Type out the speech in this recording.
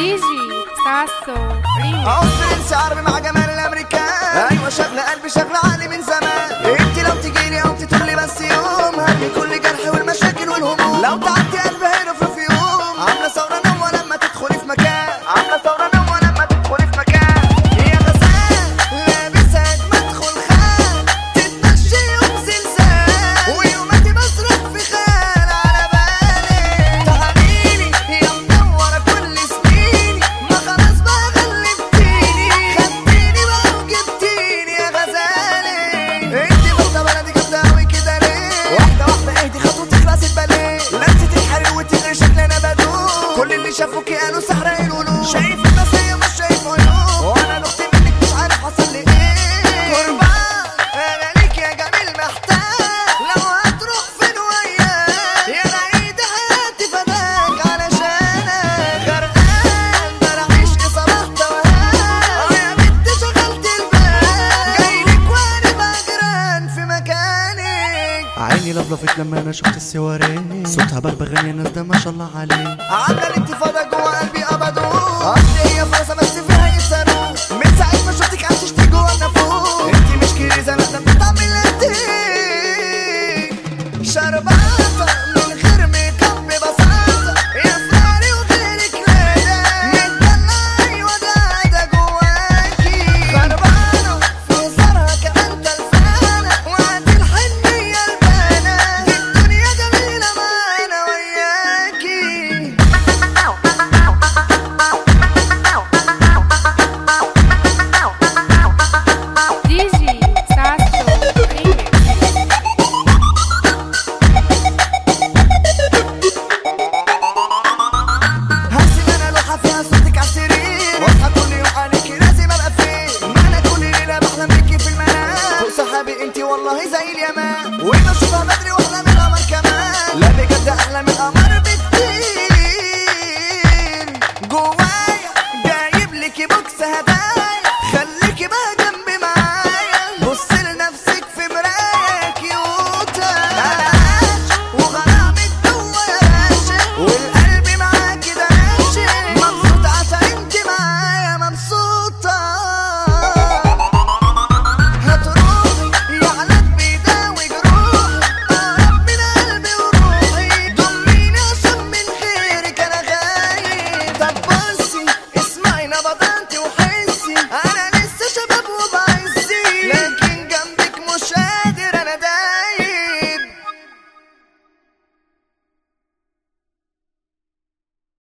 دي جي ساسو ريميكس. فرنسي عربي مع جمال الامريكان. ايوه شغله قلبي شغله عقلي من زمان. انت لو تجيلي او تطولي بس يوم هرمي كل جرح والمشاكل والهموم. لو تعدي قلبي هيرفرف في يوم. عامله ثوره نوى لما تدخلي في مكان. عامله ثوره نوى لما تدخلي في مكان. يا غزال لابسه اجمد خلخال. تتمشي يوم زلزال ويوماتي بصرف في خيال على بالي. تعاليلي يا منوره كل سنيني. ما خلاص بقى غلبتيني. خدتيني بقى وجبتيني يا غزالي. انتي بطه بلدي جامده اوي كده ليه؟ واحده واحده اهدي خطوتك راس الباليه. لمسه الحرير وتغري شكلنا بدوق. كل اللي شافوكي قالوا سحره يقولوا. شايف الناس هي مش شايف عيوب. وانا نخت منك مش عارف حصل لي ايه. قربان انا ليك يا جميل محتاج. لو هتروح فين وياك يا بعيد حياتي فداك. علشانك غرقان برعيش صباح توهان. يا بنت شغلت البال جايلك وانا بجران في مكانك. عيني لفلفت لما انا شفت السواري. صوتها بغبغان يا ناس ده ما شاء الله عليه. عامله الانتفاضه جوا قلبي